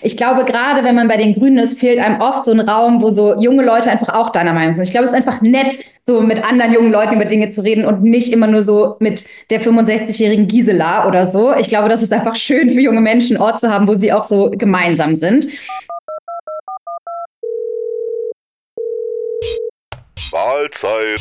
ich glaube, gerade wenn man bei den Grünen ist, fehlt einem oft so ein Raum, wo so junge Leute einfach auch deiner Meinung sind. Ich glaube, es ist einfach nett, so mit anderen jungen Leuten über Dinge zu reden und nicht immer nur so mit der 65-jährigen Gisela oder so. Ich glaube, das ist einfach schön für junge Menschen, einen Ort zu haben, wo sie auch so gemeinsam sind. Mahlzeit.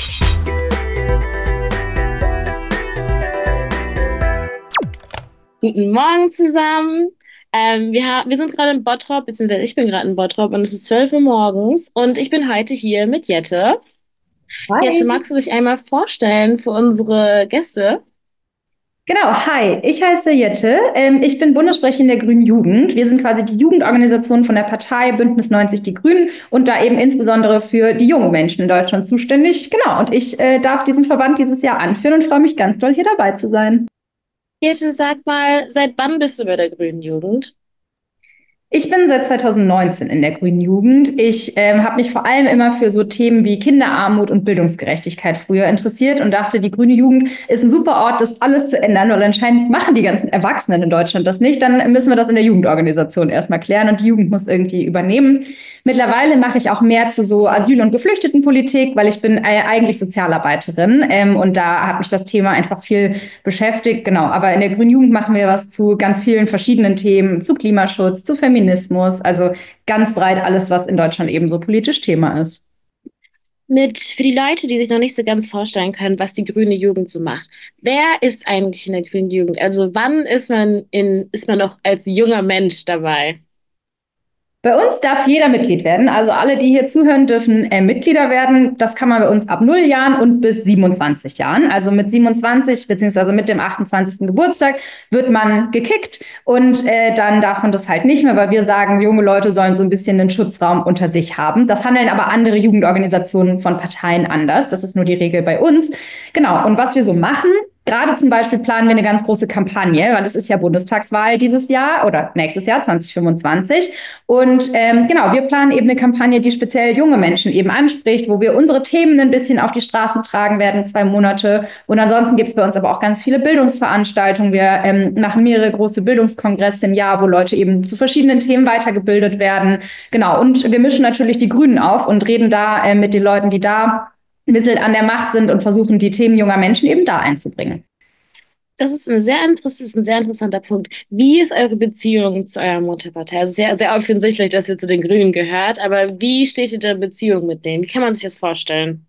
Guten Morgen zusammen. Wir sind gerade in Bottrop, beziehungsweise ich bin gerade in Bottrop und es ist 12 Uhr morgens und ich bin heute hier mit Jette. Jette, Hi. magst du dich einmal vorstellen für unsere Gäste? Genau, hi, ich heiße Jette. Ich bin Bundessprecherin der Grünen Jugend. Wir sind quasi die Jugendorganisation von der Partei Bündnis 90 Die Grünen und da eben insbesondere für die jungen Menschen in Deutschland zuständig. Genau, und ich darf diesen Verband dieses Jahr anführen und freue mich ganz doll, hier dabei zu sein. Jette, sag mal, seit wann bist du bei der Grünen Jugend? Ich bin seit 2019 in der Grünen Jugend. Ich habe mich vor allem immer für so Themen wie Kinderarmut und Bildungsgerechtigkeit früher interessiert und dachte, die Grüne Jugend ist ein super Ort, das alles zu ändern, weil anscheinend machen die ganzen Erwachsenen in Deutschland das nicht. Dann müssen wir das in der Jugendorganisation erstmal klären und die Jugend muss irgendwie übernehmen. Mittlerweile mache ich auch mehr zu so Asyl- und Geflüchtetenpolitik, weil ich bin eigentlich Sozialarbeiterin und da hat mich das Thema einfach viel beschäftigt. Genau, aber in der Grünen Jugend machen wir was zu ganz vielen verschiedenen Themen, zu Klimaschutz, zu Feminismus, also ganz breit alles, was in Deutschland eben so politisch Thema ist. Für die Leute, die sich noch nicht so ganz vorstellen können, was die Grüne Jugend so macht. Wer ist eigentlich in der Grünen Jugend? Also wann ist man noch als junger Mensch dabei? Bei uns darf jeder Mitglied werden. Also alle, die hier zuhören, dürfen Mitglieder werden. Das kann man bei uns ab 0 Jahren und bis 27 Jahren. Also mit 27 beziehungsweise mit dem 28. Geburtstag wird man gekickt und dann darf man das halt nicht mehr, weil wir sagen, junge Leute sollen so ein bisschen einen Schutzraum unter sich haben. Das handeln aber andere Jugendorganisationen von Parteien anders. Das ist nur die Regel bei uns. Genau. Und was wir so machen, gerade zum Beispiel planen wir eine ganz große Kampagne, weil es ist ja Bundestagswahl dieses Jahr oder nächstes Jahr 2025. Und genau, wir planen eben eine Kampagne, die speziell junge Menschen eben anspricht, wo wir unsere Themen ein bisschen auf die Straßen tragen werden, 2 Monate. Und ansonsten gibt es bei uns aber auch ganz viele Bildungsveranstaltungen. Wir machen mehrere große Bildungskongresse im Jahr, wo Leute eben zu verschiedenen Themen weitergebildet werden. Genau, und wir mischen natürlich die Grünen auf und reden da mit den Leuten, die da ein bisschen an der Macht sind und versuchen, die Themen junger Menschen eben da einzubringen. Das ist ein sehr interessanter Punkt. Wie ist eure Beziehung zu eurer Mutterpartei? Also sehr, sehr offensichtlich, dass ihr zu den Grünen gehört, aber wie steht ihr in der Beziehung mit denen? Wie kann man sich das vorstellen?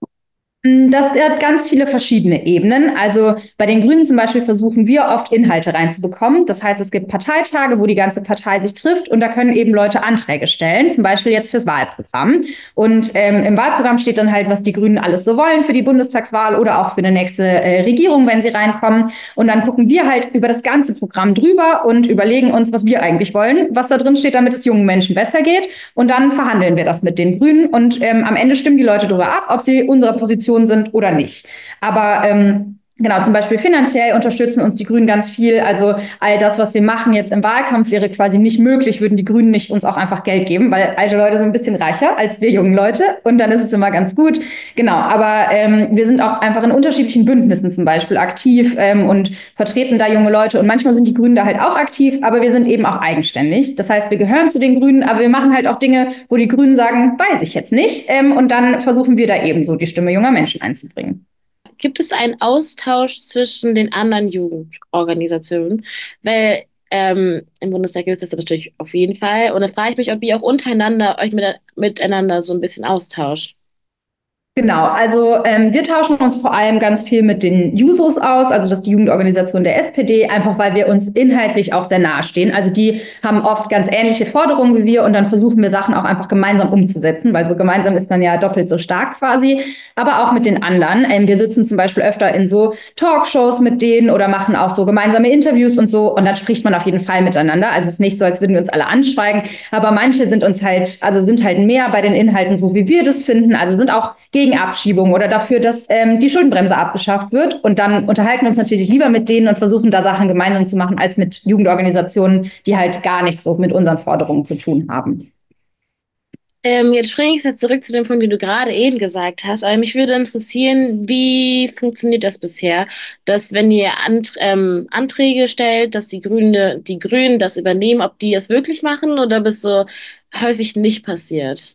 Das hat ganz viele verschiedene Ebenen. Also bei den Grünen zum Beispiel versuchen wir oft Inhalte reinzubekommen. Das heißt, es gibt Parteitage, wo die ganze Partei sich trifft und da können eben Leute Anträge stellen, zum Beispiel jetzt fürs Wahlprogramm. Und im Wahlprogramm steht dann halt, was die Grünen alles so wollen für die Bundestagswahl oder auch für eine nächste Regierung, wenn sie reinkommen. Und dann gucken wir halt über das ganze Programm drüber und überlegen uns, was wir eigentlich wollen, was da drin steht, damit es jungen Menschen besser geht. Und dann verhandeln wir das mit den Grünen und am Ende stimmen die Leute darüber ab, ob sie unserer Position sind oder nicht. Aber genau, zum Beispiel finanziell unterstützen uns die Grünen ganz viel. Also all das, was wir machen jetzt im Wahlkampf, wäre quasi nicht möglich, würden die Grünen nicht uns auch einfach Geld geben, weil alte Leute sind ein bisschen reicher als wir jungen Leute und dann ist es immer ganz gut. Genau, aber wir sind auch einfach in unterschiedlichen Bündnissen zum Beispiel aktiv und vertreten da junge Leute und manchmal sind die Grünen da halt auch aktiv, aber wir sind eben auch eigenständig. Das heißt, wir gehören zu den Grünen, aber wir machen halt auch Dinge, wo die Grünen sagen, weiß ich jetzt nicht und dann versuchen wir da eben so die Stimme junger Menschen einzubringen. Gibt es einen Austausch zwischen den anderen Jugendorganisationen? Weil im Bundestag gibt es das natürlich auf jeden Fall. Und da frage ich mich, ob ihr auch untereinander euch miteinander so ein bisschen austauscht. Genau, also wir tauschen uns vor allem ganz viel mit den Jusos aus, also das ist die Jugendorganisation der SPD, einfach weil wir uns inhaltlich auch sehr nahe stehen. Also die haben oft ganz ähnliche Forderungen wie wir und dann versuchen wir Sachen auch einfach gemeinsam umzusetzen, weil so gemeinsam ist man ja doppelt so stark quasi, aber auch mit den anderen. Wir sitzen zum Beispiel öfter in so Talkshows mit denen oder machen auch so gemeinsame Interviews und so und dann spricht man auf jeden Fall miteinander. Also es ist nicht so, als würden wir uns alle anschweigen, aber manche sind uns halt, also sind halt mehr bei den Inhalten so, wie wir das finden, also sind auch gegen Abschiebung oder dafür, dass die Schuldenbremse abgeschafft wird. Und dann unterhalten wir uns natürlich lieber mit denen und versuchen da Sachen gemeinsam zu machen, als mit Jugendorganisationen, die halt gar nichts so mit unseren Forderungen zu tun haben. Jetzt springe ich jetzt zurück zu dem Punkt, den du gerade eben gesagt hast. Aber mich würde interessieren, wie funktioniert das bisher, dass wenn ihr Anträge stellt, dass die Grünen das übernehmen, ob die es wirklich machen oder bis so häufig nicht passiert?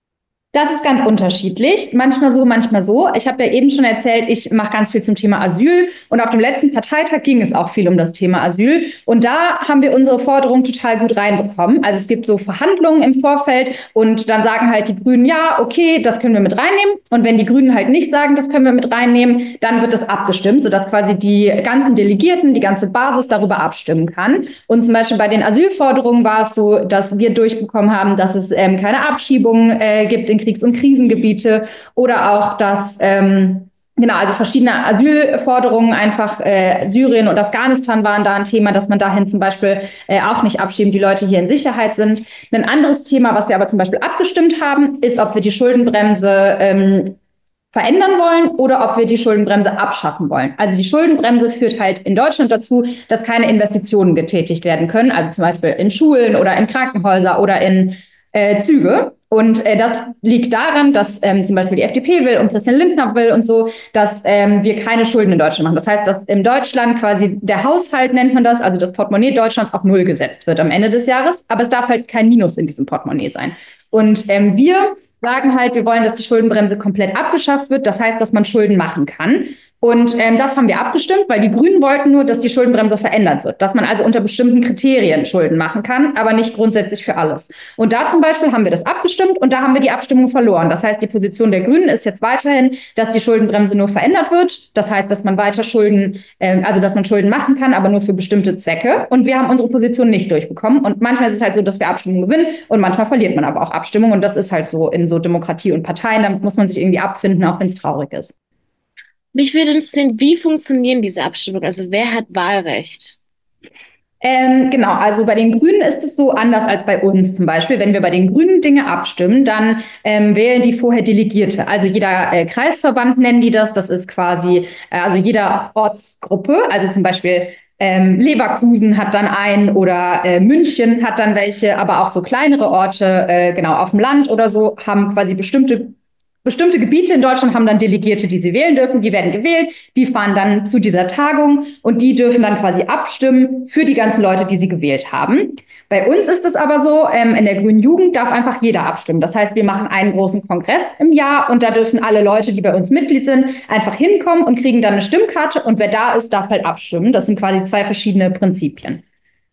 Das ist ganz unterschiedlich. Manchmal so, manchmal so. Ich habe ja eben schon erzählt, ich mache ganz viel zum Thema Asyl. Und auf dem letzten Parteitag ging es auch viel um das Thema Asyl. Und da haben wir unsere Forderung total gut reinbekommen. Also es gibt so Verhandlungen im Vorfeld und dann sagen halt die Grünen, ja, okay, das können wir mit reinnehmen. Und wenn die Grünen halt nicht sagen, das können wir mit reinnehmen, dann wird das abgestimmt, sodass quasi die ganzen Delegierten, die ganze Basis darüber abstimmen kann. Und zum Beispiel bei den Asylforderungen war es so, dass wir durchbekommen haben, dass es keine Abschiebungen gibt in Kriegs- und Krisengebiete oder auch, dass genau, also verschiedene Asylforderungen, einfach Syrien und Afghanistan waren da ein Thema, dass man dahin zum Beispiel auch nicht abschieben, die Leute hier in Sicherheit sind. Ein anderes Thema, was wir aber zum Beispiel abgestimmt haben, ist, ob wir die Schuldenbremse verändern wollen oder ob wir die Schuldenbremse abschaffen wollen. Also die Schuldenbremse führt halt in Deutschland dazu, dass keine Investitionen getätigt werden können, also zum Beispiel in Schulen oder in Krankenhäuser oder in Züge. Und das liegt daran, dass zum Beispiel die FDP will und Christian Lindner will und so, dass wir keine Schulden in Deutschland machen. Das heißt, dass in Deutschland quasi der Haushalt, nennt man das, also das Portemonnaie Deutschlands auf Null gesetzt wird am Ende des Jahres. Aber es darf halt kein Minus in diesem Portemonnaie sein. Und wir sagen halt, wir wollen, dass die Schuldenbremse komplett abgeschafft wird. Das heißt, dass man Schulden machen kann. Und das haben wir abgestimmt, weil die Grünen wollten nur, dass die Schuldenbremse verändert wird, dass man also unter bestimmten Kriterien Schulden machen kann, aber nicht grundsätzlich für alles. Und da zum Beispiel haben wir das abgestimmt und da haben wir die Abstimmung verloren. Das heißt, die Position der Grünen ist jetzt weiterhin, dass die Schuldenbremse nur verändert wird. Das heißt, dass man weiter Schulden, also dass man Schulden machen kann, aber nur für bestimmte Zwecke. Und wir haben unsere Position nicht durchbekommen. Und manchmal ist es halt so, dass wir Abstimmungen gewinnen und manchmal verliert man aber auch Abstimmungen. Und das ist halt so in so Demokratie und Parteien. Damit muss man sich irgendwie abfinden, auch wenn es traurig ist. Mich würde interessieren, wie funktionieren diese Abstimmungen? Also wer hat Wahlrecht? Genau, also bei den Grünen ist es so anders als bei uns zum Beispiel. Wenn wir bei den Grünen Dinge abstimmen, dann wählen die vorher Delegierte. Also jeder Kreisverband nennen die das. Das ist quasi, also jeder Ortsgruppe. Also zum Beispiel Leverkusen hat dann einen oder München hat dann welche, aber auch so kleinere Orte, genau auf dem Land oder so, haben quasi bestimmte Gebiete in Deutschland haben dann Delegierte, die sie wählen dürfen. Die werden gewählt, die fahren dann zu dieser Tagung und die dürfen dann quasi abstimmen für die ganzen Leute, die sie gewählt haben. Bei uns ist es aber so, in der Grünen Jugend darf einfach jeder abstimmen. Das heißt, wir machen einen großen Kongress im Jahr und da dürfen alle Leute, die bei uns Mitglied sind, einfach hinkommen und kriegen dann eine Stimmkarte und wer da ist, darf halt abstimmen. Das sind quasi zwei verschiedene Prinzipien.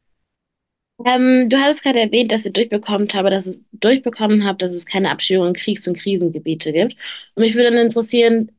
Du hattest gerade erwähnt, dass ihr durchbekommen habt, dass es keine Abschiebung in Kriegs- und Krisengebiete gibt. Und mich würde dann interessieren,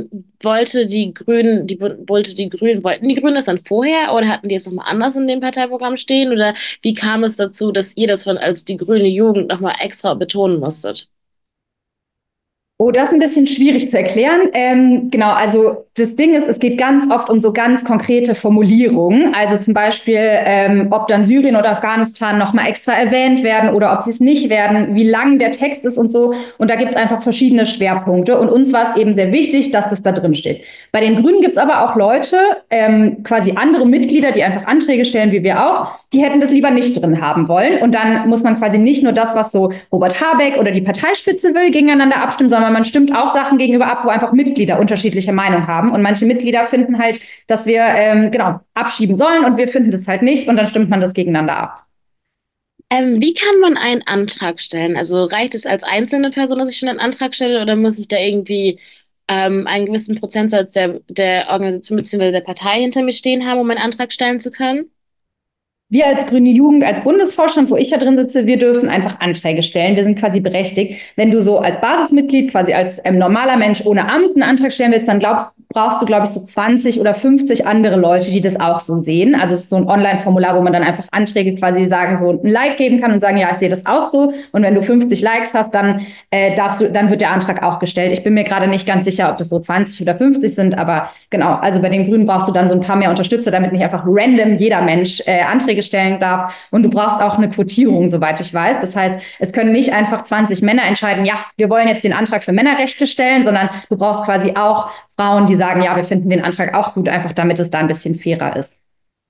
wollten die Grünen das dann vorher oder hatten die es nochmal anders in dem Parteiprogramm stehen? Oder wie kam es dazu, dass ihr das als die grüne Jugend nochmal extra betonen musstet? Oh, das ist ein bisschen schwierig zu erklären. Genau, also das Ding ist, es geht ganz oft um so ganz konkrete Formulierungen. Also zum Beispiel, ob dann Syrien oder Afghanistan nochmal extra erwähnt werden oder ob sie es nicht werden, wie lang der Text ist und so. Und da gibt es einfach verschiedene Schwerpunkte. Und uns war es eben sehr wichtig, dass das da drin steht. Bei den Grünen gibt es aber auch Leute, quasi andere Mitglieder, die einfach Anträge stellen, wie wir auch, die hätten das lieber nicht drin haben wollen. Und dann muss man quasi nicht nur das, was so Robert Habeck oder die Parteispitze will, gegeneinander abstimmen, sondern man stimmt auch Sachen gegenüber ab, wo einfach Mitglieder unterschiedliche Meinung haben. Und manche Mitglieder finden halt, dass wir genau abschieben sollen und wir finden das halt nicht und dann stimmt man das gegeneinander ab. Wie kann man einen Antrag stellen? Also reicht es als einzelne Person, dass ich schon einen Antrag stelle, oder muss ich da irgendwie einen gewissen Prozentsatz der Organisation bzw. der Partei hinter mir stehen haben, um einen Antrag stellen zu können? Wir als Grüne Jugend, als Bundesvorstand, wo ich ja drin sitze, wir dürfen einfach Anträge stellen. Wir sind quasi berechtigt. Wenn du so als Basismitglied, quasi als normaler Mensch ohne Amt einen Antrag stellen willst, dann brauchst du, glaube ich, so 20 oder 50 andere Leute, die das auch so sehen. Also es ist so ein Online-Formular, wo man dann einfach Anträge quasi sagen, so ein Like geben kann und sagen, ja, ich sehe das auch so. Und wenn du 50 Likes hast, dann dann wird der Antrag auch gestellt. Ich bin mir gerade nicht ganz sicher, ob das so 20 oder 50 sind, aber genau, also bei den Grünen brauchst du dann so ein paar mehr Unterstützer, damit nicht einfach random jeder Mensch Anträge stellen darf. Und du brauchst auch eine Quotierung, soweit ich weiß. Das heißt, es können nicht einfach 20 Männer entscheiden, ja, wir wollen jetzt den Antrag für Männerrechte stellen, sondern du brauchst quasi auch Frauen, die sagen, ja, wir finden den Antrag auch gut, einfach damit es da ein bisschen fairer ist.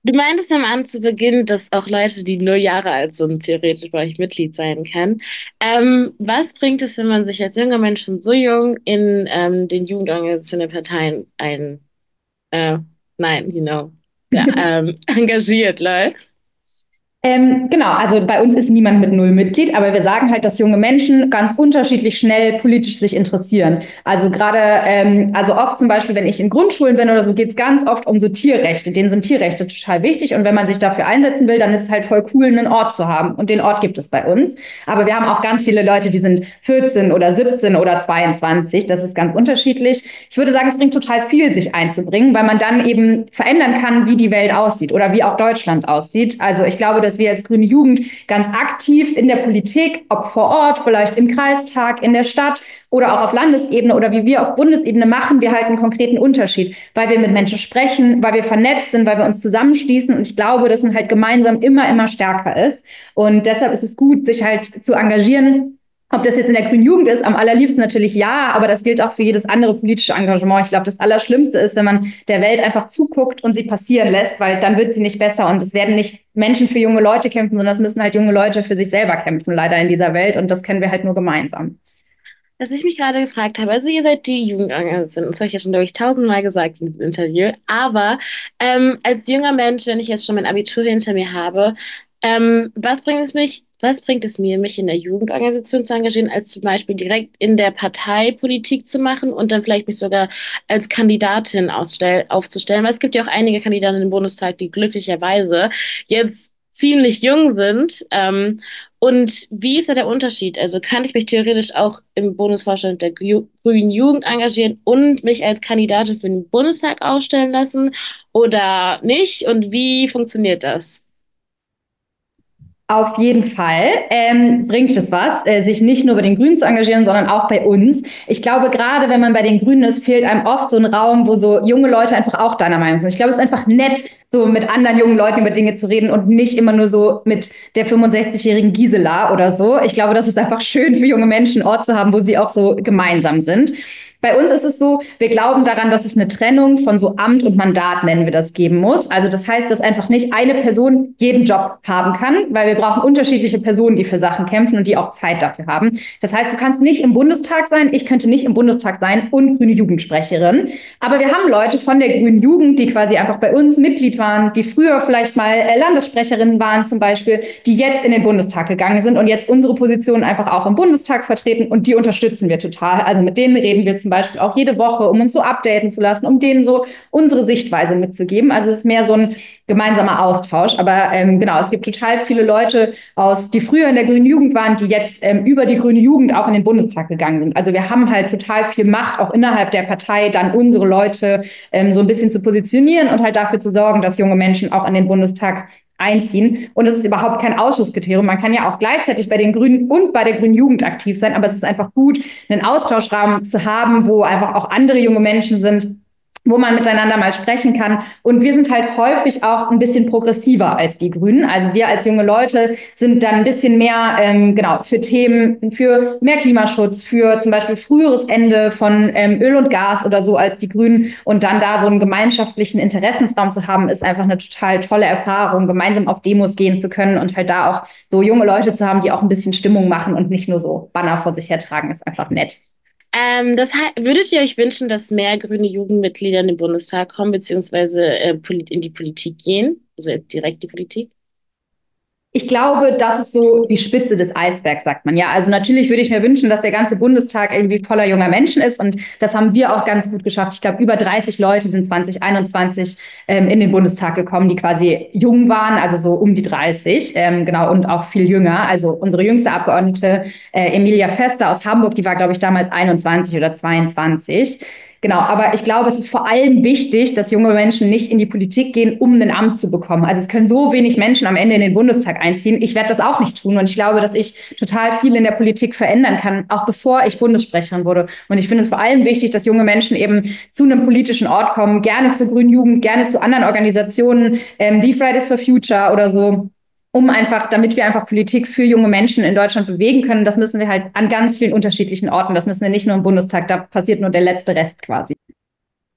Du meintest zu Beginn, dass auch Leute, die 0 Jahre alt sind, theoretisch bei euch Mitglied sein können. Was bringt es, wenn man sich als junger Mensch schon so jung in den Jugendorganisationen der Parteien äh, nein, ja, engagiert, lol? Genau, also bei uns ist niemand mit null Mitglied, aber wir sagen halt, dass junge Menschen ganz unterschiedlich schnell politisch sich interessieren. Also gerade, also oft zum Beispiel, wenn ich in Grundschulen bin oder so, geht es ganz oft um so Tierrechte. Denen sind Tierrechte total wichtig und wenn man sich dafür einsetzen will, dann ist es halt voll cool, einen Ort zu haben und den Ort gibt es bei uns. Aber wir haben auch ganz viele Leute, die sind 14 oder 17 oder 22. Das ist ganz unterschiedlich. Ich würde sagen, es bringt total viel, sich einzubringen, weil man dann eben verändern kann, wie die Welt aussieht oder wie auch Deutschland aussieht. Also ich glaube, dass wir als Grüne Jugend ganz aktiv in der Politik, ob vor Ort, vielleicht im Kreistag, in der Stadt oder auch auf Landesebene oder wie wir auf Bundesebene machen, wir halt einen konkreten Unterschied, weil wir mit Menschen sprechen, weil wir vernetzt sind, weil wir uns zusammenschließen und ich glaube, dass man halt gemeinsam immer stärker ist und deshalb ist es gut, sich halt zu engagieren. Ob das jetzt in der Grünen Jugend ist, am allerliebsten natürlich ja, aber das gilt auch für jedes andere politische Engagement. Ich glaube, das Allerschlimmste ist, wenn man der Welt einfach zuguckt und sie passieren lässt, weil dann wird sie nicht besser und es werden nicht Menschen für junge Leute kämpfen, sondern es müssen halt junge Leute für sich selber kämpfen, leider in dieser Welt und das können wir halt nur gemeinsam. Was ich mich gerade gefragt habe, also ihr seid die Jugendorganisation, das habe ich ja schon, glaube ich, tausendmal gesagt in diesem Interview, aber als junger Mensch, wenn ich jetzt schon mein Abitur hinter mir habe, was bringt es mir, mich in der Jugendorganisation zu engagieren, als zum Beispiel direkt in der Partei Politik zu machen und dann vielleicht mich sogar als Kandidatin aufzustellen? Weil es gibt ja auch einige Kandidaten im Bundestag, die glücklicherweise jetzt ziemlich jung sind. Und wie ist da der Unterschied? Also kann ich mich theoretisch auch im Bundesvorstand der Grünen Jugend engagieren und mich als Kandidatin für den Bundestag aufstellen lassen oder nicht? Und wie funktioniert das? Auf jeden Fall bringt es was, sich nicht nur bei den Grünen zu engagieren, sondern auch bei uns. Ich glaube, gerade wenn man bei den Grünen ist, fehlt einem oft so ein Raum, wo so junge Leute einfach auch deiner Meinung sind. Ich glaube, es ist einfach nett, so mit anderen jungen Leuten über Dinge zu reden und nicht immer nur so mit der 65-jährigen Gisela oder so. Ich glaube, das ist einfach schön für junge Menschen, einen Ort zu haben, wo sie auch so gemeinsam sind. Bei uns ist es so, wir glauben daran, dass es eine Trennung von so Amt und Mandat, nennen wir das, geben muss. Also das heißt, dass einfach nicht eine Person jeden Job haben kann, weil wir brauchen unterschiedliche Personen, die für Sachen kämpfen und die auch Zeit dafür haben. Das heißt, du kannst nicht im Bundestag sein, ich könnte nicht im Bundestag sein und grüne Jugendsprecherin. Aber wir haben Leute von der grünen Jugend, die quasi einfach bei uns Mitglied waren, die früher vielleicht mal Landessprecherinnen waren zum Beispiel, die jetzt in den Bundestag gegangen sind und jetzt unsere Position einfach auch im Bundestag vertreten und die unterstützen wir total. Also mit denen reden wir zum Beispiel auch jede Woche, um uns so updaten zu lassen, um denen so unsere Sichtweise mitzugeben. Also es ist mehr so ein gemeinsamer Austausch. Aber genau, es gibt total viele Leute die früher in der Grünen Jugend waren, die jetzt über die Grüne Jugend auch in den Bundestag gegangen sind. Also wir haben halt total viel Macht, auch innerhalb der Partei, dann unsere Leute so ein bisschen zu positionieren und halt dafür zu sorgen, dass junge Menschen auch in den Bundestag einziehen. Und es ist überhaupt kein Ausschusskriterium. Man kann ja auch gleichzeitig bei den Grünen und bei der Grünen Jugend aktiv sein, aber es ist einfach gut, einen Austauschraum zu haben, wo einfach auch andere junge Menschen sind, wo man miteinander mal sprechen kann. Und wir sind halt häufig auch ein bisschen progressiver als die Grünen. Also wir als junge Leute sind dann ein bisschen mehr, genau, für Themen, für mehr Klimaschutz, für zum Beispiel früheres Ende von Öl und Gas oder so als die Grünen. Und dann da so einen gemeinschaftlichen Interessensraum zu haben, ist einfach eine total tolle Erfahrung, gemeinsam auf Demos gehen zu können und halt da auch so junge Leute zu haben, die auch ein bisschen Stimmung machen und nicht nur so Banner vor sich hertragen, ist einfach nett. Würdet ihr euch wünschen, dass mehr grüne Jugendmitglieder in den Bundestag kommen, beziehungsweise in die Politik gehen, also direkt die Politik? Ich glaube, das ist so die Spitze des Eisbergs, sagt man. Ja, also natürlich würde ich mir wünschen, dass der ganze Bundestag irgendwie voller junger Menschen ist. Und das haben wir auch ganz gut geschafft. Ich glaube, über 30 Leute sind 2021 in den Bundestag gekommen, die quasi jung waren, also so um die 30, genau, und auch viel jünger. Also unsere jüngste Abgeordnete, Emilia Fester aus Hamburg, die war, glaube ich, damals 21 oder 22. Genau, aber ich glaube, es ist vor allem wichtig, dass junge Menschen nicht in die Politik gehen, um ein Amt zu bekommen. Also es können so wenig Menschen am Ende in den Bundestag einziehen. Ich werde das auch nicht tun und ich glaube, dass ich total viel in der Politik verändern kann, auch bevor ich Bundessprecherin wurde. Und ich finde es vor allem wichtig, dass junge Menschen eben zu einem politischen Ort kommen, gerne zur Grünen Jugend, gerne zu anderen Organisationen, wie Fridays for Future oder so, damit wir einfach Politik für junge Menschen in Deutschland bewegen können. Das müssen wir halt an ganz vielen unterschiedlichen Orten. Das müssen wir nicht nur im Bundestag, da passiert nur der letzte Rest quasi.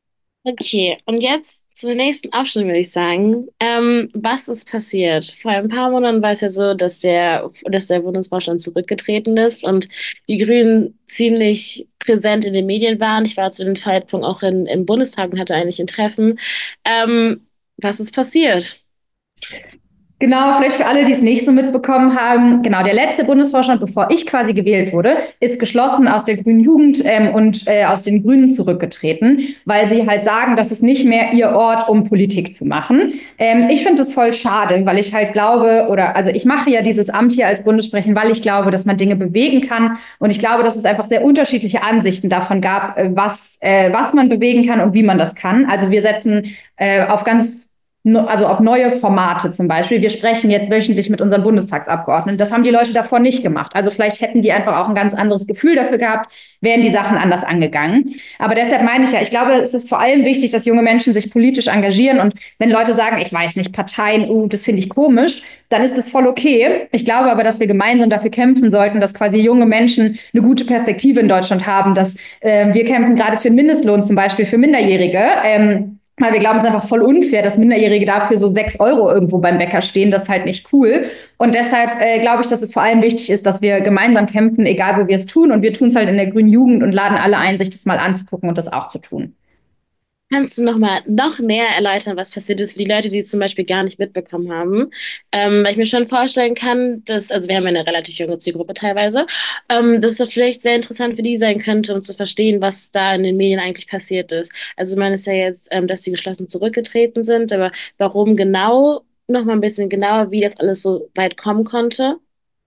Okay, und jetzt zu der nächsten Abschnitt würde ich sagen. Was ist passiert? Vor ein paar Monaten war es ja so, dass der Bundesvorstand zurückgetreten ist und die Grünen ziemlich präsent in den Medien waren. Ich war zu dem Zeitpunkt auch im Bundestag und hatte eigentlich ein Treffen. Was ist passiert? Genau, vielleicht für alle, die es nicht so mitbekommen haben. Genau, der letzte Bundesvorstand, bevor ich quasi gewählt wurde, ist geschlossen aus der Grünen Jugend und aus den Grünen zurückgetreten, weil sie halt sagen, das ist nicht mehr ihr Ort, um Politik zu machen. Ich finde das voll schade, weil ich halt glaube, oder also ich mache ja dieses Amt hier als Bundessprecherin, weil ich glaube, dass man Dinge bewegen kann. Und ich glaube, dass es einfach sehr unterschiedliche Ansichten davon gab, was man bewegen kann und wie man das kann. Also wir setzen auf also auf neue Formate zum Beispiel. Wir sprechen jetzt wöchentlich mit unseren Bundestagsabgeordneten. Das haben die Leute davor nicht gemacht. Also vielleicht hätten die einfach auch ein ganz anderes Gefühl dafür gehabt, wären die Sachen anders angegangen. Aber deshalb meine ich ja, ich glaube, es ist vor allem wichtig, dass junge Menschen sich politisch engagieren. Und wenn Leute sagen, ich weiß nicht, Parteien, das finde ich komisch, dann ist das voll okay. Ich glaube aber, dass wir gemeinsam dafür kämpfen sollten, dass quasi junge Menschen eine gute Perspektive in Deutschland haben, dass wir kämpfen gerade für den Mindestlohn zum Beispiel für Minderjährige. Weil wir glauben, es ist einfach voll unfair, dass Minderjährige dafür so 6 € irgendwo beim Bäcker stehen. Das ist halt nicht cool. Und deshalb glaube ich, dass es vor allem wichtig ist, dass wir gemeinsam kämpfen, egal wo wir es tun. Und wir tun es halt in der Grünen Jugend und laden alle ein, sich das mal anzugucken und das auch zu tun. Kannst du noch näher erläutern, was passiert ist für die Leute, die es zum Beispiel gar nicht mitbekommen haben? Weil ich mir schon vorstellen kann, also wir haben ja eine relativ junge Zielgruppe teilweise, dass es vielleicht sehr interessant für die sein könnte, um zu verstehen, was da in den Medien eigentlich passiert ist. Also man ist ja jetzt, dass die geschlossen zurückgetreten sind, aber warum genau, noch mal ein bisschen genauer, wie das alles so weit kommen konnte?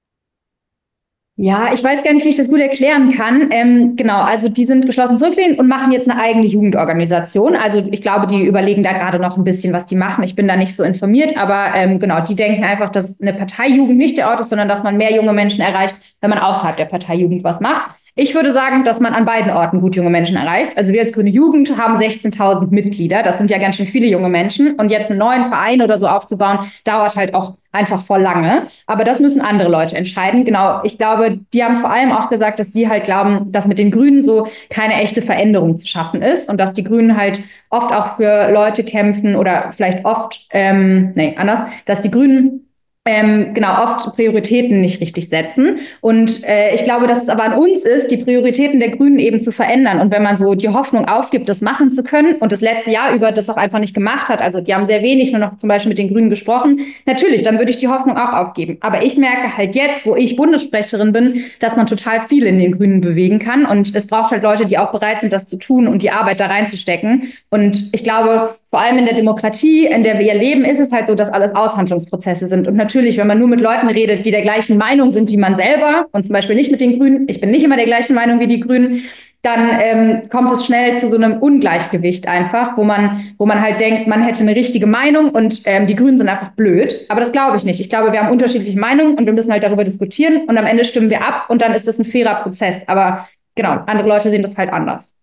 Ja, ich weiß gar nicht, wie ich das gut erklären kann. Genau, also die sind geschlossen zurückgesehen und machen jetzt eine eigene Jugendorganisation. Also ich glaube, die überlegen da gerade noch ein bisschen, was die machen. Ich bin da nicht so informiert, aber genau, die denken einfach, dass eine Parteijugend nicht der Ort ist, sondern dass man mehr junge Menschen erreicht, wenn man außerhalb der Parteijugend was macht. Ich würde sagen, dass man an beiden Orten gut junge Menschen erreicht. Also wir als Grüne Jugend haben 16.000 Mitglieder. Das sind ja ganz schön viele junge Menschen. Und jetzt einen neuen Verein oder so aufzubauen, dauert halt auch einfach voll lange. Aber das müssen andere Leute entscheiden. Genau, ich glaube, die haben vor allem auch gesagt, dass sie halt glauben, dass mit den Grünen so keine echte Veränderung zu schaffen ist und dass die Grünen halt oft auch für Leute kämpfen oder vielleicht oft, nee, anders, dass die Grünen genau, oft Prioritäten nicht richtig setzen. Und ich glaube, dass es aber an uns ist, die Prioritäten der Grünen eben zu verändern. Und wenn man so die Hoffnung aufgibt, das machen zu können und das letzte Jahr über das auch einfach nicht gemacht hat, also die haben sehr wenig nur noch zum Beispiel mit den Grünen gesprochen, natürlich, dann würde ich die Hoffnung auch aufgeben. Aber ich merke halt jetzt, wo ich Bundessprecherin bin, dass man total viel in den Grünen bewegen kann. Und es braucht halt Leute, die auch bereit sind, das zu tun und die Arbeit da reinzustecken. Und ich glaube, vor allem in der Demokratie, in der wir leben, ist es halt so, dass alles Aushandlungsprozesse sind. Und natürlich, wenn man nur mit Leuten redet, die der gleichen Meinung sind wie man selber, und zum Beispiel nicht mit den Grünen, ich bin nicht immer der gleichen Meinung wie die Grünen, dann kommt es schnell zu so einem Ungleichgewicht einfach, wo man halt denkt, man hätte eine richtige Meinung und die Grünen sind einfach blöd. Aber das glaube ich nicht. Ich glaube, wir haben unterschiedliche Meinungen und wir müssen halt darüber diskutieren und am Ende stimmen wir ab und dann ist das ein fairer Prozess. Aber genau, andere Leute sehen das halt anders.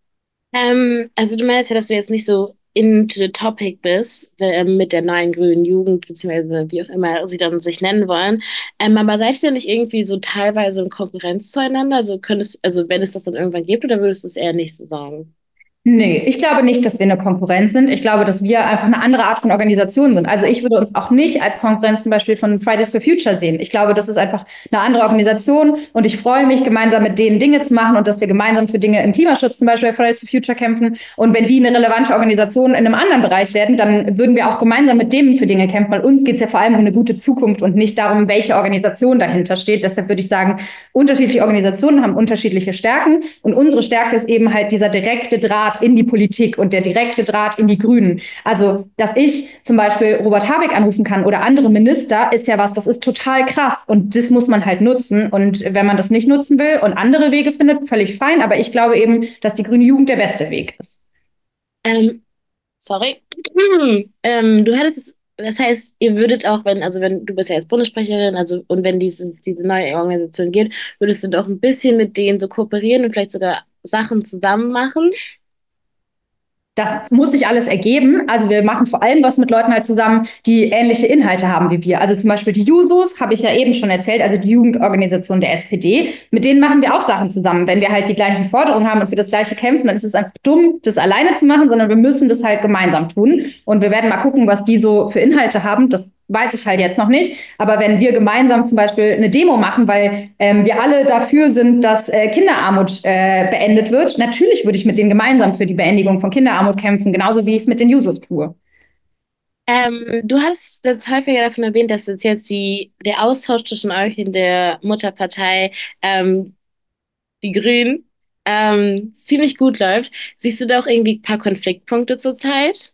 Also du meinst ja, dass du jetzt nicht so into the topic bist, mit der neuen grünen Jugend, beziehungsweise wie auch immer sie dann sich nennen wollen. Aber seid ihr nicht irgendwie so teilweise in Konkurrenz zueinander? Also wenn es das dann irgendwann gibt, oder würdest du es eher nicht so sagen? Nee, ich glaube nicht, dass wir eine Konkurrenz sind. Ich glaube, dass wir einfach eine andere Art von Organisation sind. Also ich würde uns auch nicht als Konkurrenz zum Beispiel von Fridays for Future sehen. Ich glaube, das ist einfach eine andere Organisation und ich freue mich, gemeinsam mit denen Dinge zu machen und dass wir gemeinsam für Dinge im Klimaschutz zum Beispiel bei Fridays for Future kämpfen. Und wenn die eine relevante Organisation in einem anderen Bereich werden, dann würden wir auch gemeinsam mit denen für Dinge kämpfen, weil uns geht es ja vor allem um eine gute Zukunft und nicht darum, welche Organisation dahinter steht. Deshalb würde ich sagen, unterschiedliche Organisationen haben unterschiedliche Stärken und unsere Stärke ist eben halt dieser direkte Draht in die Politik und der direkte Draht in die Grünen. Also, dass ich zum Beispiel Robert Habeck anrufen kann oder andere Minister, ist ja was, das ist total krass und das muss man halt nutzen. Und wenn man das nicht nutzen will und andere Wege findet, völlig fein. Aber ich glaube eben, dass die grüne Jugend der beste Weg ist. Ähm, Sorry. Du das heißt, ihr würdet auch, wenn du bist ja jetzt Bundessprecherin, also und wenn diese neue Organisation geht, würdest du doch ein bisschen mit denen so kooperieren und vielleicht sogar Sachen zusammen machen? Das muss sich alles ergeben. Also wir machen vor allem was mit Leuten halt zusammen, die ähnliche Inhalte haben wie wir. Also zum Beispiel die Jusos, habe ich ja eben schon erzählt, also die Jugendorganisation der SPD. Mit denen machen wir auch Sachen zusammen. Wenn wir halt die gleichen Forderungen haben und für das Gleiche kämpfen, dann ist es einfach dumm, das alleine zu machen, sondern wir müssen das halt gemeinsam tun. Und wir werden mal gucken, was die so für Inhalte haben. Das weiß ich halt jetzt noch nicht. Aber wenn wir gemeinsam zum Beispiel eine Demo machen, weil wir alle dafür sind, dass Kinderarmut beendet wird, natürlich würde ich mit denen gemeinsam für die Beendigung von Kinderarmut kämpfen, genauso wie ich es mit den Jusos tue. Du hast jetzt häufiger davon erwähnt, dass jetzt der Austausch zwischen euch in der Mutterpartei, die Grünen, ziemlich gut läuft. Siehst du da auch irgendwie ein paar Konfliktpunkte zurzeit?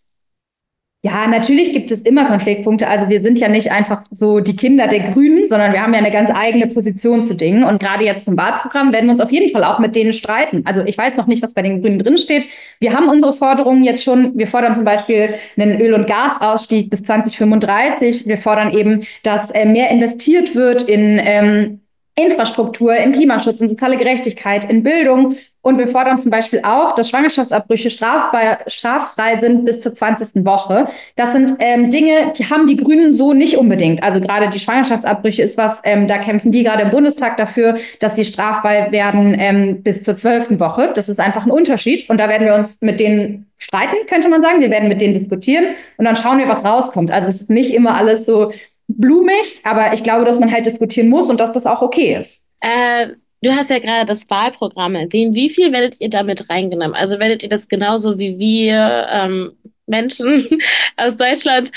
Ja, natürlich gibt es immer Konfliktpunkte. Also wir sind ja nicht einfach so die Kinder der Grünen, sondern wir haben ja eine ganz eigene Position zu Dingen. Und gerade jetzt zum Wahlprogramm werden wir uns auf jeden Fall auch mit denen streiten. Also ich weiß noch nicht, was bei den Grünen drinsteht. Wir haben unsere Forderungen jetzt schon. Wir fordern zum Beispiel einen Öl- und Gasausstieg bis 2035. Wir fordern eben, dass mehr investiert wird in Infrastruktur, in Klimaschutz, in soziale Gerechtigkeit, in Bildung. Und wir fordern zum Beispiel auch, dass Schwangerschaftsabbrüche straffrei sind bis zur 20. Woche. Das sind Dinge, die haben die Grünen so nicht unbedingt. Also gerade die Schwangerschaftsabbrüche ist was, da kämpfen die gerade im Bundestag dafür, dass sie straffrei werden bis zur 12. Woche. Das ist einfach ein Unterschied. Und da werden wir uns mit denen streiten, könnte man sagen. Wir werden mit denen diskutieren und dann schauen wir, was rauskommt. Also es ist nicht immer alles so blumig, aber ich glaube, dass man halt diskutieren muss und dass das auch okay ist. Du hast ja gerade das Wahlprogramm erwähnt. Wie viel werdet ihr damit reingenommen? Also werdet ihr das genauso wie wir Menschen aus Deutschland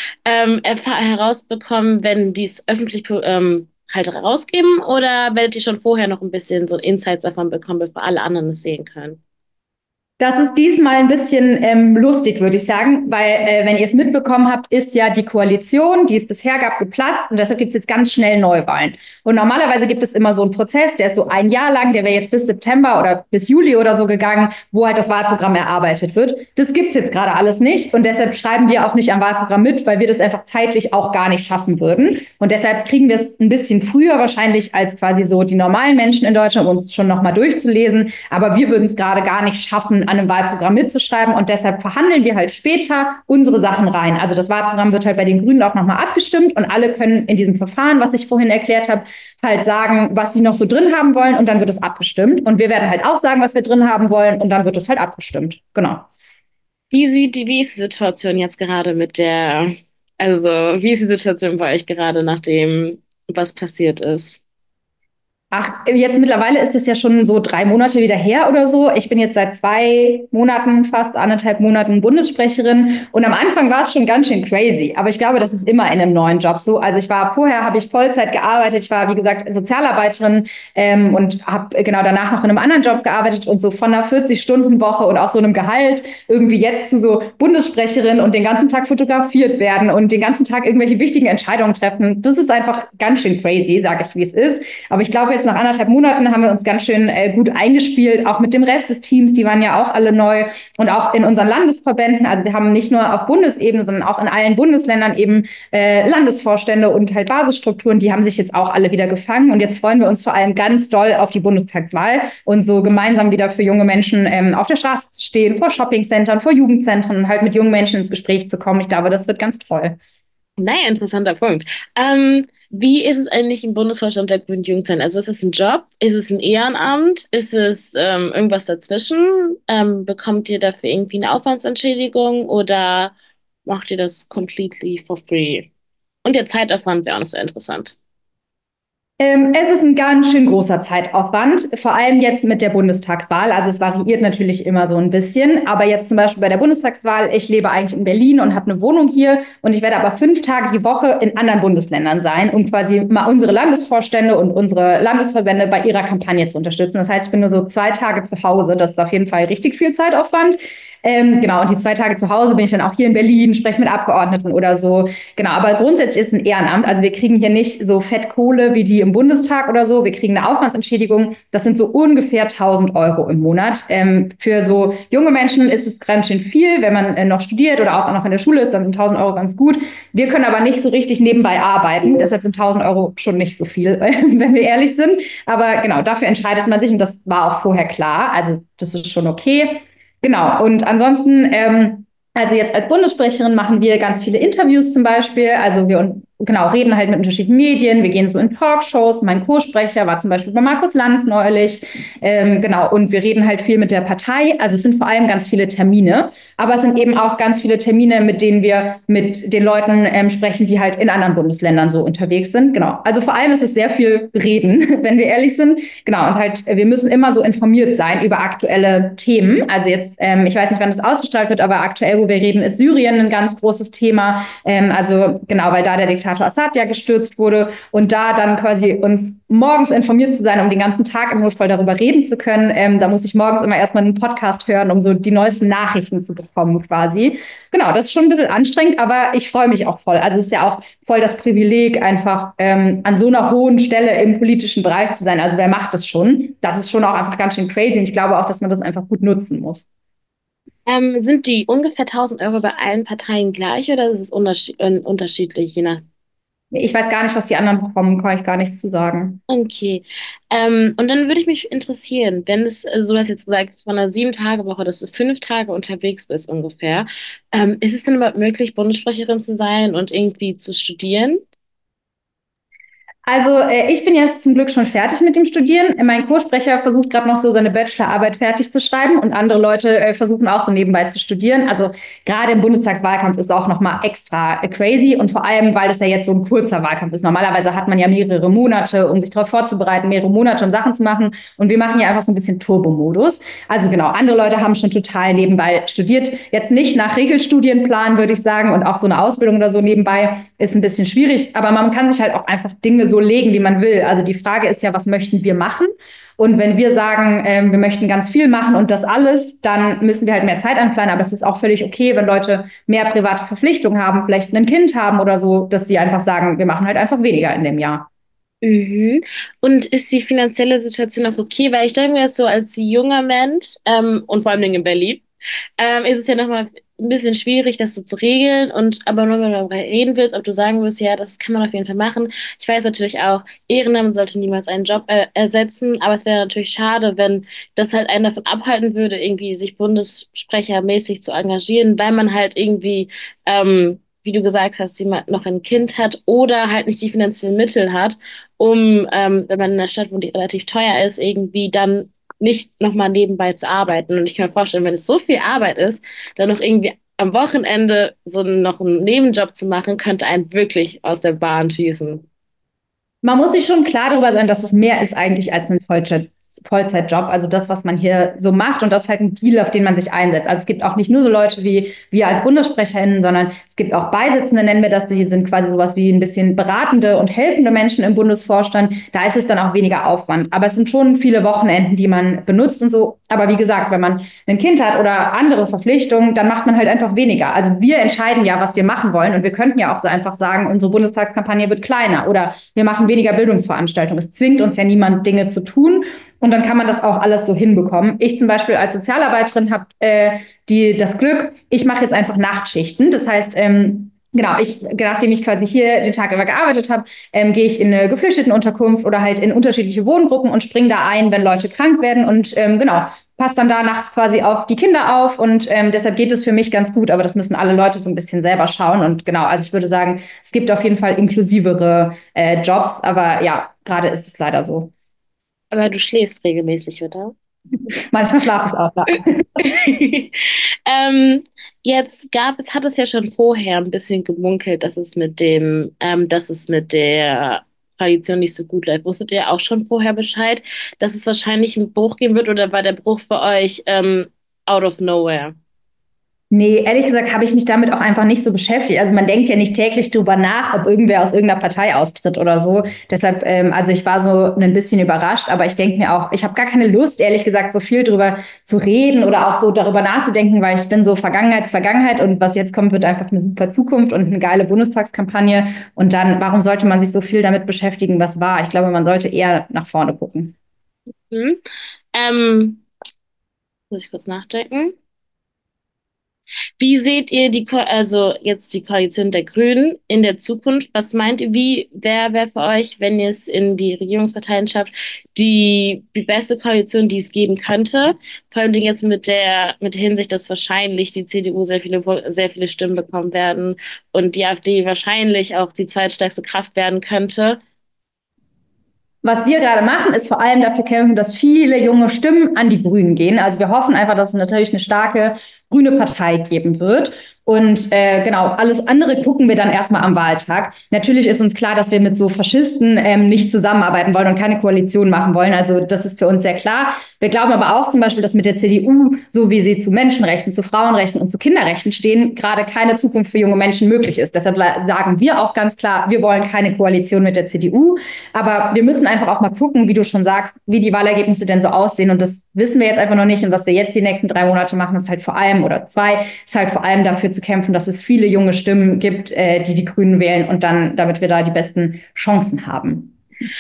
herausbekommen, wenn die es öffentlich halt herausgeben? Oder werdet ihr schon vorher noch ein bisschen so Insights davon bekommen, bevor alle anderen es sehen können? Das ist diesmal ein bisschen lustig, würde ich sagen, weil, wenn ihr es mitbekommen habt, ist ja die Koalition, die es bisher gab, geplatzt und deshalb gibt es jetzt ganz schnell Neuwahlen. Und normalerweise gibt es immer so einen Prozess, der ist so ein Jahr lang, der wäre jetzt bis September oder bis Juli oder so gegangen, wo halt das Wahlprogramm erarbeitet wird. Das gibt es jetzt gerade alles nicht und deshalb schreiben wir auch nicht am Wahlprogramm mit, weil wir das einfach zeitlich auch gar nicht schaffen würden. Und deshalb kriegen wir es ein bisschen früher wahrscheinlich als quasi so die normalen Menschen in Deutschland, um uns schon nochmal durchzulesen. Aber wir würden es gerade gar nicht schaffen, an einem Wahlprogramm mitzuschreiben und deshalb verhandeln wir halt später unsere Sachen rein. Also das Wahlprogramm wird halt bei den Grünen auch nochmal abgestimmt und alle können in diesem Verfahren, was ich vorhin erklärt habe, halt sagen, was sie noch so drin haben wollen und dann wird es abgestimmt. Und wir werden halt auch sagen, was wir drin haben wollen und dann wird es halt abgestimmt. Genau. Wie ist die Situation jetzt gerade also wie ist die Situation bei euch gerade, nachdem was passiert ist? Ach, jetzt mittlerweile ist es ja schon so 3 Monate wieder her oder so. Ich bin jetzt seit 2 Monaten, fast 1,5 Monaten Bundessprecherin. Und am Anfang war es schon ganz schön crazy. Aber ich glaube, das ist immer in einem neuen Job so. Also habe ich Vollzeit gearbeitet. Ich war, wie gesagt, Sozialarbeiterin und habe genau danach noch in einem anderen Job gearbeitet und so von einer 40-Stunden-Woche und auch so einem Gehalt irgendwie jetzt zu so Bundessprecherin und den ganzen Tag fotografiert werden und den ganzen Tag irgendwelche wichtigen Entscheidungen treffen. Das ist einfach ganz schön crazy, sage ich, wie es ist. Aber ich glaube, jetzt nach 1,5 Monaten haben wir uns ganz schön gut eingespielt, auch mit dem Rest des Teams, die waren ja auch alle neu und auch in unseren Landesverbänden. Also wir haben nicht nur auf Bundesebene, sondern auch in allen Bundesländern eben Landesvorstände und halt Basisstrukturen, die haben sich jetzt auch alle wieder gefangen und jetzt freuen wir uns vor allem ganz doll auf die Bundestagswahl und so gemeinsam wieder für junge Menschen auf der Straße zu stehen, vor Shoppingcentern, vor Jugendzentren und halt mit jungen Menschen ins Gespräch zu kommen. Ich glaube, das wird ganz toll. Naja, interessanter Punkt. Wie ist es eigentlich im Bundesvorstand der Grünen Jugend sein? Also ist es ein Job? Ist es ein Ehrenamt? Ist es irgendwas dazwischen? Bekommt ihr dafür irgendwie eine Aufwandsentschädigung oder macht ihr das completely for free? Und der Zeitaufwand wäre auch noch sehr interessant. Es ist ein ganz schön großer Zeitaufwand, vor allem jetzt mit der Bundestagswahl. Also es variiert natürlich immer so ein bisschen. Aber jetzt zum Beispiel bei der Bundestagswahl, ich lebe eigentlich in Berlin und habe eine Wohnung hier und ich werde aber 5 Tage die Woche in anderen Bundesländern sein, um quasi mal unsere Landesvorstände und unsere Landesverbände bei ihrer Kampagne zu unterstützen. Das heißt, ich bin nur so 2 Tage zu Hause. Das ist auf jeden Fall richtig viel Zeitaufwand. Genau, und die 2 Tage zu Hause bin ich dann auch hier in Berlin, spreche mit Abgeordneten oder so. Genau, aber grundsätzlich ist es ein Ehrenamt. Also wir kriegen hier nicht so Fettkohle wie die im Bundestag oder so. Wir kriegen eine Aufwandsentschädigung. Das sind so ungefähr 1.000 € im Monat. Für so junge Menschen ist es ganz schön viel. Wenn man noch studiert oder auch noch in der Schule ist, dann sind 1.000 € ganz gut. Wir können aber nicht so richtig nebenbei arbeiten. Deshalb sind 1.000 € schon nicht so viel, wenn wir ehrlich sind. Aber genau, dafür entscheidet man sich und das war auch vorher klar. Also das ist schon okay. Genau, und ansonsten, also jetzt als Bundessprecherin machen wir ganz viele Interviews zum Beispiel. Also wir genau reden halt mit unterschiedlichen Medien, wir gehen so in Talkshows. Mein Co-Sprecher war zum Beispiel bei Markus Lanz neulich. Genau, und wir reden halt viel mit der Partei. Also es sind vor allem ganz viele Termine, aber es sind eben auch ganz viele Termine, mit denen wir mit den Leuten sprechen, die halt in anderen Bundesländern so unterwegs sind. Genau, also vor allem ist es sehr viel Reden, wenn wir ehrlich sind. Genau, und halt, wir müssen immer so informiert sein über aktuelle Themen. Also jetzt, ich weiß nicht, wann das ausgestrahlt wird, aber aktuell, wo wir reden, ist Syrien ein ganz großes Thema. Also genau, weil da der Diktator Assad ja gestürzt wurde und da dann quasi uns morgens informiert zu sein, um den ganzen Tag im Notfall darüber reden zu können. Da muss ich morgens immer erstmal einen Podcast hören, um so die neuesten Nachrichten zu bekommen quasi. Genau, das ist schon ein bisschen anstrengend, aber ich freue mich auch voll. Also es ist ja auch voll das Privileg, einfach an so einer hohen Stelle im politischen Bereich zu sein. Also wer macht das schon? Das ist schon auch einfach ganz schön crazy und ich glaube auch, dass man das einfach gut nutzen muss. Sind die ungefähr 1.000 € bei allen Parteien gleich oder ist es unterschiedlich, je nach? Ich weiß gar nicht, was die anderen bekommen, kann ich gar nichts zu sagen. Okay. Und dann würde ich mich interessieren, wenn es, so hast jetzt gesagt, von einer 7-Tage-Woche, dass du 5 Tage unterwegs bist ungefähr, ist es denn überhaupt möglich, Bundessprecherin zu sein und irgendwie zu studieren? Also ich bin ja zum Glück schon fertig mit dem Studieren. Mein Co-Sprecher versucht gerade noch so seine Bachelorarbeit fertig zu schreiben und andere Leute versuchen auch so nebenbei zu studieren. Also gerade im Bundestagswahlkampf ist auch noch mal extra crazy und vor allem, weil das ja jetzt so ein kurzer Wahlkampf ist. Normalerweise hat man ja mehrere Monate, um sich darauf vorzubereiten, mehrere Monate, um Sachen zu machen. Und wir machen ja einfach so ein bisschen Turbo-Modus. Also genau, andere Leute haben schon total nebenbei studiert. Jetzt nicht nach Regelstudienplan, würde ich sagen, und auch so eine Ausbildung oder so nebenbei ist ein bisschen schwierig. Aber man kann sich halt auch einfach Dinge so legen, wie man will. Also die Frage ist ja, was möchten wir machen? Und wenn wir sagen, wir möchten ganz viel machen und das alles, dann müssen wir halt mehr Zeit einplanen. Aber es ist auch völlig okay, wenn Leute mehr private Verpflichtungen haben, vielleicht ein Kind haben oder so, dass sie einfach sagen, wir machen halt einfach weniger in dem Jahr. Mhm. Und ist die finanzielle Situation auch okay? Weil ich denke mir jetzt so als junger Mensch und vor allem in Berlin ist es ja nochmal ein bisschen schwierig, das so zu regeln. Und aber nur wenn du darüber reden willst, ob du sagen willst, ja, das kann man auf jeden Fall machen. Ich weiß natürlich auch, Ehrenamt sollte niemals einen Job ersetzen, aber es wäre natürlich schade, wenn das halt einen davon abhalten würde, irgendwie sich bundessprechermäßig zu engagieren, weil man halt irgendwie wie du gesagt hast, jemand noch ein Kind hat oder halt nicht die finanziellen Mittel hat, um, wenn man in einer Stadt wohnt, die relativ teuer ist, irgendwie dann nicht nochmal nebenbei zu arbeiten. Und ich kann mir vorstellen, wenn es so viel Arbeit ist, dann noch irgendwie am Wochenende so noch einen Nebenjob zu machen, könnte einen wirklich aus der Bahn schießen. Man muss sich schon klar darüber sein, dass es mehr ist eigentlich als ein Vollzeitjob. Also das, was man hier so macht und das ist halt ein Deal, auf den man sich einsetzt. Also es gibt auch nicht nur so Leute wie wir als BundessprecherInnen, sondern es gibt auch Beisitzende, nennen wir das, die sind quasi sowas wie ein bisschen beratende und helfende Menschen im Bundesvorstand. Da ist es dann auch weniger Aufwand. Aber es sind schon viele Wochenenden, die man benutzt und so. Aber wie gesagt, wenn man ein Kind hat oder andere Verpflichtungen, dann macht man halt einfach weniger. Also wir entscheiden ja, was wir machen wollen und wir könnten ja auch so einfach sagen, unsere Bundestagskampagne wird kleiner oder wir machen weniger Bildungsveranstaltungen. Es zwingt uns ja niemand, Dinge zu tun. Und dann kann man das auch alles so hinbekommen. Ich zum Beispiel als Sozialarbeiterin habe das Glück, ich mache jetzt einfach Nachtschichten. Das heißt, genau, nachdem ich quasi hier den Tag über gearbeitet habe, gehe ich in eine Geflüchtetenunterkunft oder halt in unterschiedliche Wohngruppen und springe da ein, wenn Leute krank werden und genau, passe dann da nachts quasi auf die Kinder auf und deshalb geht es für mich ganz gut, aber das müssen alle Leute so ein bisschen selber schauen und genau, also ich würde sagen, es gibt auf jeden Fall inklusivere Jobs, aber ja, gerade ist es leider so. Aber du schläfst regelmäßig, oder? Manchmal schlafe ich auch. Ja. Ähm, jetzt hat es ja schon vorher ein bisschen gemunkelt, dass es mit der Tradition nicht so gut läuft. Wusstet ihr auch schon vorher Bescheid, dass es wahrscheinlich einen Bruch geben wird oder war der Bruch für euch out of nowhere? Nee, ehrlich gesagt habe ich mich damit auch einfach nicht so beschäftigt. Also man denkt ja nicht täglich drüber nach, ob irgendwer aus irgendeiner Partei austritt oder so. Deshalb, also ich war so ein bisschen überrascht, aber ich denke mir auch, ich habe gar keine Lust, ehrlich gesagt, so viel drüber zu reden oder auch so darüber nachzudenken, weil ich bin so Vergangenheit und was jetzt kommt, wird einfach eine super Zukunft und eine geile Bundestagskampagne. Und dann, warum sollte man sich so viel damit beschäftigen, was war? Ich glaube, man sollte eher nach vorne gucken. Hm? Ähm, muss ich kurz nachdenken. Wie seht ihr also jetzt die Koalition der Grünen in der Zukunft? Was meint ihr, wer wäre für euch, wenn ihr es in die Regierungsparteien schafft, die beste Koalition, die es geben könnte? Vor allem jetzt mit der Hinsicht, dass wahrscheinlich die CDU sehr viele Stimmen bekommen werden und die AfD wahrscheinlich auch die zweitstärkste Kraft werden könnte. Was wir gerade machen, ist vor allem dafür kämpfen, dass viele junge Stimmen an die Grünen gehen. Also wir hoffen einfach, dass es natürlich eine starke grüne Partei geben wird. Und genau, alles andere gucken wir dann erstmal am Wahltag. Natürlich ist uns klar, dass wir mit so Faschisten nicht zusammenarbeiten wollen und keine Koalition machen wollen. Also das ist für uns sehr klar. Wir glauben aber auch zum Beispiel, dass mit der CDU, so wie sie zu Menschenrechten, zu Frauenrechten und zu Kinderrechten stehen, gerade keine Zukunft für junge Menschen möglich ist. Deshalb sagen wir auch ganz klar, wir wollen keine Koalition mit der CDU. Aber wir müssen einfach auch mal gucken, wie du schon sagst, wie die Wahlergebnisse denn so aussehen. Und das wissen wir jetzt einfach noch nicht. Und was wir jetzt die nächsten 3 Monate machen, ist halt vor allem, oder 2, ist halt vor allem dafür zu kämpfen, dass es viele junge Stimmen gibt, die die Grünen wählen und dann, damit wir da die besten Chancen haben.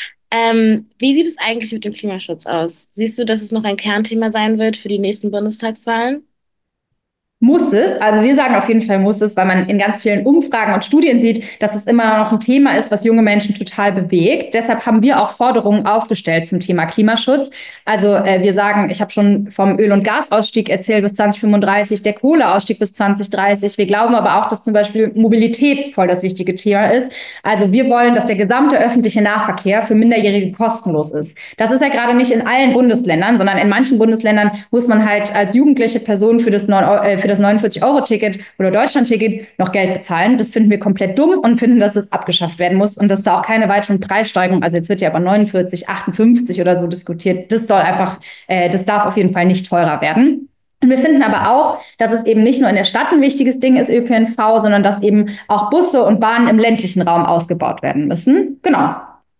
Wie sieht es eigentlich mit dem Klimaschutz aus? Siehst du, dass es noch ein Kernthema sein wird für die nächsten Bundestagswahlen? Muss es, also wir sagen auf jeden Fall muss es, weil man in ganz vielen Umfragen und Studien sieht, dass es immer noch ein Thema ist, was junge Menschen total bewegt. Deshalb haben wir auch Forderungen aufgestellt zum Thema Klimaschutz. Also wir sagen, ich habe schon vom Öl- und Gasausstieg erzählt bis 2035, der Kohleausstieg bis 2030. Wir glauben aber auch, dass zum Beispiel Mobilität voll das wichtige Thema ist. Also wir wollen, dass der gesamte öffentliche Nahverkehr für Minderjährige kostenlos ist. Das ist ja gerade nicht in allen Bundesländern, sondern in manchen Bundesländern muss man halt als jugendliche Person für das 49-Euro-Ticket oder Deutschland-Ticket noch Geld bezahlen. Das finden wir komplett dumm und finden, dass es abgeschafft werden muss und dass da auch keine weiteren Preissteigerungen, also jetzt wird ja aber 49, 58 oder so diskutiert, das soll einfach, das darf auf jeden Fall nicht teurer werden. Und wir finden aber auch, dass es eben nicht nur in der Stadt ein wichtiges Ding ist, ÖPNV, sondern dass eben auch Busse und Bahnen im ländlichen Raum ausgebaut werden müssen. Genau.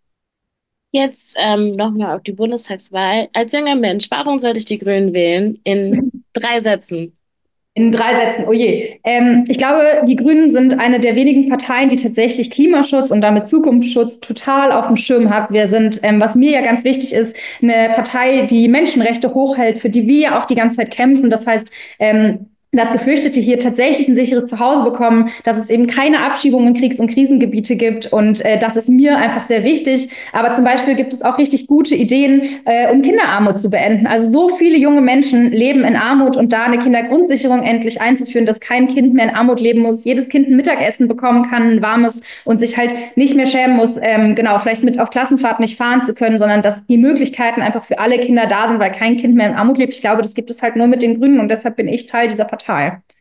Jetzt nochmal auf die Bundestagswahl. Als junger Mensch, warum sollte ich die Grünen wählen? In 3 Sätzen. In 3 Sätzen, oh je. Ich glaube, die Grünen sind eine der wenigen Parteien, die tatsächlich Klimaschutz und damit Zukunftsschutz total auf dem Schirm hat. Wir sind, was mir ja ganz wichtig ist, eine Partei, die Menschenrechte hochhält, für die wir ja auch die ganze Zeit kämpfen. Das heißt, dass Geflüchtete hier tatsächlich ein sicheres Zuhause bekommen, dass es eben keine Abschiebungen in Kriegs- und Krisengebiete gibt. Und das ist mir einfach sehr wichtig. Aber zum Beispiel gibt es auch richtig gute Ideen, um Kinderarmut zu beenden. Also so viele junge Menschen leben in Armut und da eine Kindergrundsicherung endlich einzuführen, dass kein Kind mehr in Armut leben muss, jedes Kind ein Mittagessen bekommen kann, ein warmes und sich halt nicht mehr schämen muss, genau, vielleicht mit auf Klassenfahrt nicht fahren zu können, sondern dass die Möglichkeiten einfach für alle Kinder da sind, weil kein Kind mehr in Armut lebt. Ich glaube, das gibt es halt nur mit den Grünen und deshalb bin ich Teil dieser Partei.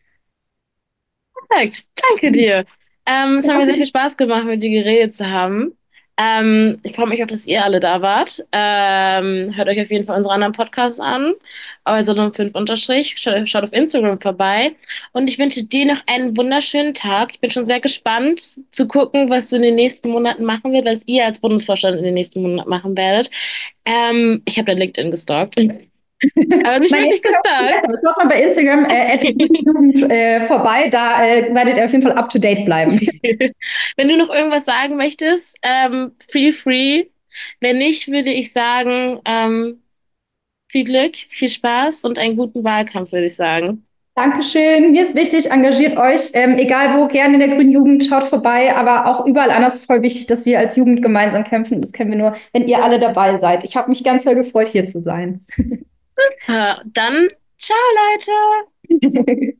Perfekt, danke dir. Es hat mir sehr viel Spaß gemacht, mit dir geredet zu haben. Ich freue mich auch, dass ihr alle da wart. Hört euch auf jeden Fall unsere anderen Podcasts an. Also 5 Unterstrich. Schaut auf Instagram vorbei. Und ich wünsche dir noch einen wunderschönen Tag. Ich bin schon sehr gespannt zu gucken, was du in den nächsten Monaten machen wirst, was ihr als Bundesvorstand in den nächsten Monaten machen werdet. Ich habe dein LinkedIn gestalkt. Aber nicht Mein wirklich gestalkt. Schaut mal bei Instagram @Jugend vorbei, da werdet ihr auf jeden Fall up to date bleiben. Wenn du noch irgendwas sagen möchtest, feel free. Wenn nicht, würde ich sagen, viel Glück, viel Spaß und einen guten Wahlkampf, würde ich sagen. Dankeschön. Mir ist wichtig, engagiert euch, egal wo, gerne in der Grünen Jugend, schaut vorbei, aber auch überall anders voll wichtig, dass wir als Jugend gemeinsam kämpfen. Das können wir nur, wenn ihr alle dabei seid. Ich habe mich ganz sehr gefreut, hier zu sein. Dann, ciao, Leute!